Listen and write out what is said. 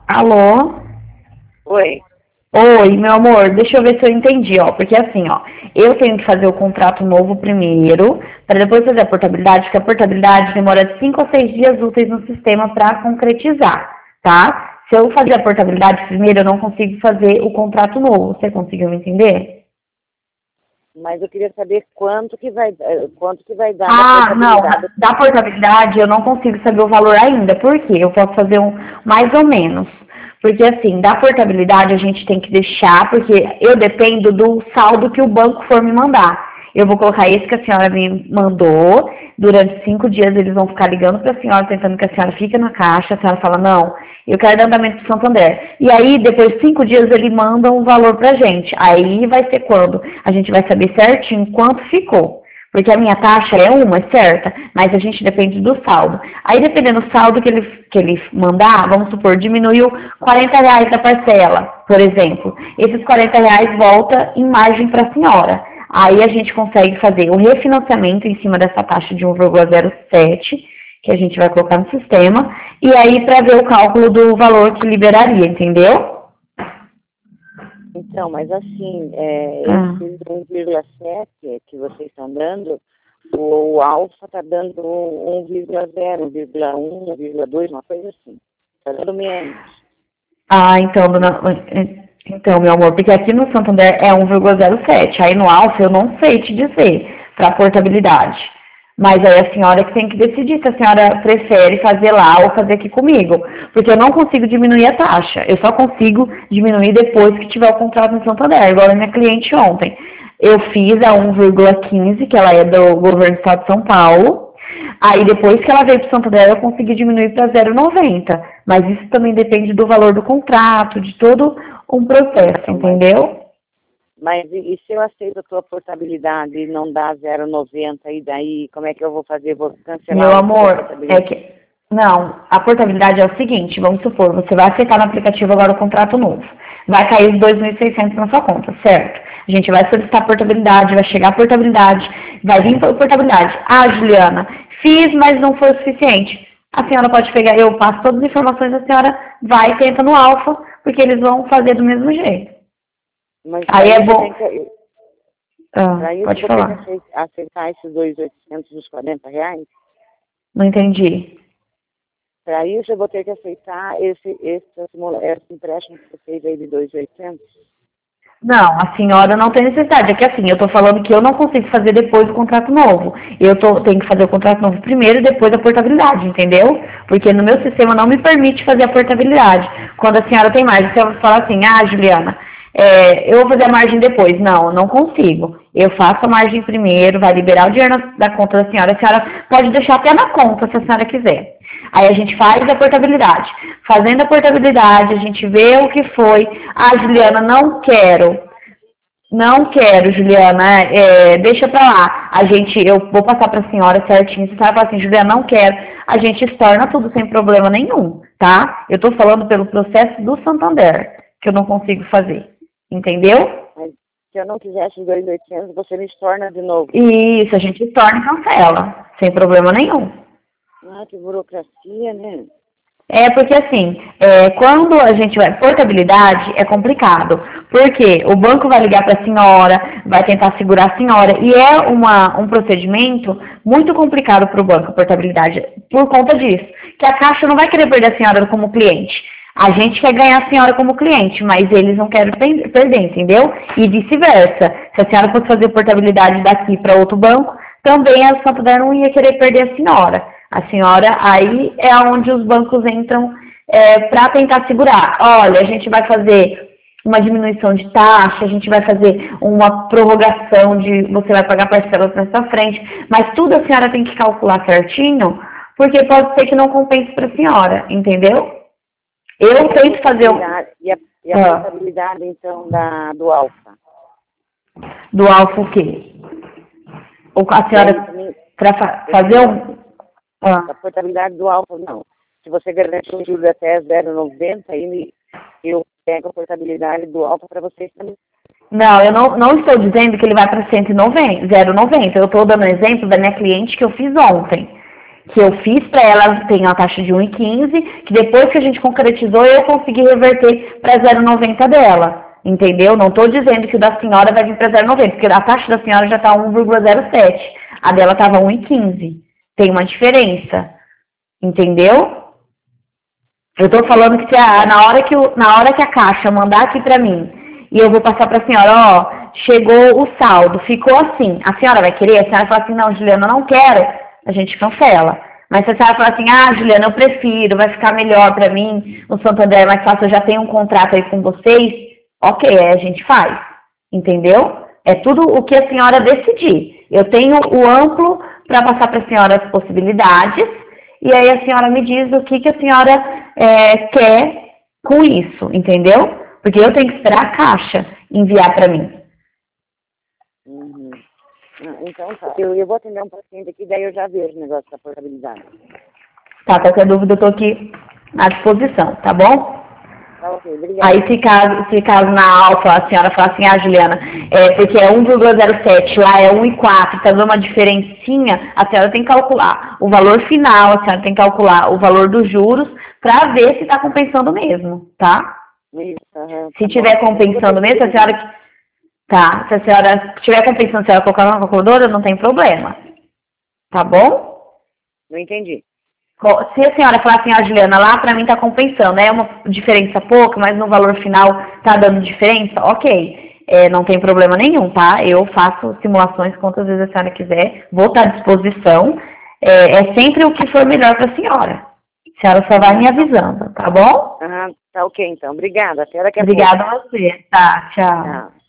Alô? Oi. Oi, meu amor, deixa eu ver se eu entendi, ó. Porque assim, ó, eu tenho que fazer o contrato novo primeiro, para depois fazer a portabilidade, porque a portabilidade demora de 5 a 6 dias úteis no sistema para concretizar, tá? Se eu fazer a portabilidade primeiro, eu não consigo fazer o contrato novo. Você conseguiu me entender? Mas eu queria saber quanto que vai dar da Ah, não, portabilidade. da portabilidade eu não consigo saber o valor ainda. Por quê? Eu posso fazer um mais ou menos. Porque assim, da portabilidade a gente tem que deixar, porque eu dependo do saldo que o banco for me mandar. Eu vou colocar esse que a senhora me mandou. Durante 5 dias eles vão ficar ligando para a senhora, tentando que a senhora fique na caixa. A senhora fala, não, eu quero dar andamento do Santander. E aí, depois de 5 dias, ele manda um valor pra gente. Aí vai ser quando a gente vai saber certinho quanto ficou. Porque a minha taxa é uma, é certa, mas a gente depende do saldo. Aí, dependendo do saldo que ele mandar, vamos supor, diminuiu R$ 40 da parcela, por exemplo. Esses R$ 40 volta em margem para a senhora. Aí a gente consegue fazer o refinanciamento em cima dessa taxa de 1,07, que a gente vai colocar no sistema, e aí para ver o cálculo do valor que liberaria, entendeu? Então, mas assim, Ah. esse 1,7 que vocês estão dando, o Alfa está dando 1,0, 1,1, 1,2, uma coisa assim. Está dando menos. Ah, então, então, meu amor, porque aqui no Santander é 1,07. Aí no Alfa eu não sei te dizer para portabilidade. Mas aí a senhora que tem que decidir se a senhora prefere fazer lá ou fazer aqui comigo. Porque eu não consigo diminuir a taxa. Eu só consigo diminuir depois que tiver o contrato no Santander. Igual a minha cliente ontem. Eu fiz a 1,15, que ela é do governo do estado de São Paulo. Aí depois que ela veio para o Santander, eu consegui diminuir para 0,90. Mas isso também depende do valor do contrato, de todo um processo, Então, entendeu? mas e se eu aceito a tua portabilidade e não dá 0,90 e daí, como é que eu vou fazer? Vou Meu cancelar a tua amor, é portabilidade? que. Não, a portabilidade é o seguinte, vamos supor, você vai aceitar no aplicativo agora o contrato novo. Vai cair os 2.600 na sua conta, certo? A gente vai solicitar a portabilidade, vai chegar a portabilidade, vai vir a portabilidade. Ah, Juliana, fiz, mas não foi o suficiente. A senhora pode pegar, eu passo todas as informações, a senhora vai e tenta no Alfa, porque eles vão fazer do mesmo jeito. Mas para Aí é isso eu bom. tenho que, Ah, para isso eu pode vou ter que falar. aceitar esses 2.800 dos R$ 40. Não entendi. Para isso eu vou ter que aceitar esse empréstimo que você fez aí de 2.800. Não, a senhora não tem necessidade. É que assim, eu estou falando que eu não consigo fazer depois do contrato novo. Tenho que fazer o contrato novo primeiro e depois a portabilidade, entendeu? Porque no meu sistema não me permite fazer a portabilidade. Quando a senhora tem margem, você vai falar assim, ah, Juliana, eu vou fazer a margem depois. Não, eu não consigo. Eu faço a margem primeiro, vai liberar o dinheiro da conta da senhora. A senhora pode deixar até na conta, se a senhora quiser. Aí a gente faz a portabilidade. Fazendo a portabilidade, a gente vê o que foi. Ah, Juliana, não quero. Não quero, Juliana. Deixa pra lá. Eu vou passar pra senhora certinho. Se a senhora falar assim, Juliana, não quero. A gente estorna tudo sem problema nenhum, tá? Eu tô falando pelo processo do Santander, que eu não consigo fazer. Entendeu? Mas se eu não quisesse os 2.800, você me estorna de novo. Isso, a gente estorna e cancela. Sem problema nenhum. Ah, que burocracia, né? É porque assim, quando a gente vai. Portabilidade é complicado. Porque o banco vai ligar para a senhora, vai tentar segurar a senhora. E é um procedimento muito complicado para o banco, a portabilidade, por conta disso. Que a Caixa não vai querer perder a senhora como cliente. A gente quer ganhar a senhora como cliente, mas eles não querem perder, entendeu? E vice-versa. Se a senhora fosse fazer portabilidade daqui para outro banco, também a Santander não ia querer perder a senhora. A senhora, aí é onde os bancos entram para tentar segurar. Olha, a gente vai fazer uma diminuição de taxa, a gente vai fazer uma prorrogação de você vai pagar parcelas nessa frente, mas tudo a senhora tem que calcular certinho, porque pode ser que não compense para a senhora, entendeu? Eu tento fazer E a portabilidade, então, do Alfa? do Alfa o quê? Ou a senhora, para fazer A portabilidade do Alfa, não. Se você garante um juro até 0,90, eu pego a portabilidade do Alfa para vocês também. Não, eu não estou dizendo que ele vai para 0,90. Eu estou dando exemplo da minha cliente que eu fiz ontem. que eu fiz para ela tem uma taxa de 1,15, que depois que a gente concretizou, eu consegui reverter para 0,90 dela. Entendeu? Não estou dizendo que o da senhora vai vir para 0,90, porque a taxa da senhora já está 1,07. A dela estava 1,15. Tem uma diferença. Entendeu? Eu estou falando que na hora que a Caixa mandar aqui para mim, e eu vou passar para a senhora, ó, chegou o saldo, ficou assim. A senhora vai querer? A senhora fala assim, não, Juliana, eu não quero. A gente cancela. Mas se a senhora falar assim, ah, Juliana, eu prefiro, vai ficar melhor para mim, o Santander é mais fácil, eu já tenho um contrato aí com vocês, ok, aí a gente faz. Entendeu? É tudo o que a senhora decidir. Eu tenho o amplo para passar para a senhora as possibilidades, e aí a senhora me diz o que a senhora quer com isso, entendeu? Porque eu tenho que esperar a Caixa enviar para mim. Uhum. Então tá. Eu vou atender um paciente aqui, daí eu já vejo o negócio da portabilidade. Tá, qualquer dúvida eu tô aqui à disposição, tá bom? Tá, ok, obrigada. Aí se caso na alfa a senhora falar assim, ah, Juliana, porque é 1,07, lá é 1,4, tá dando uma diferencinha, a senhora tem que calcular o valor final, a senhora tem que calcular o valor dos juros para ver se está compensando mesmo, tá? Isso, se tiver compensando mesmo, se a senhora... Tá, se a senhora estiver compensando, se a senhora colocar na calculadora, não tem problema. Tá bom? Não entendi. Se a senhora falar assim, ah, Juliana, lá pra mim tá compensando, é uma diferença pouca, mas no valor final tá dando diferença, ok. Não tem problema nenhum, tá? Eu faço simulações quantas vezes a senhora quiser, vou estar à disposição. É sempre o que for melhor pra senhora. A senhora só vai me avisando, tá bom? Tá ok então. Obrigada. A senhora quer Obrigada a você. Tá, tchau. Tchau.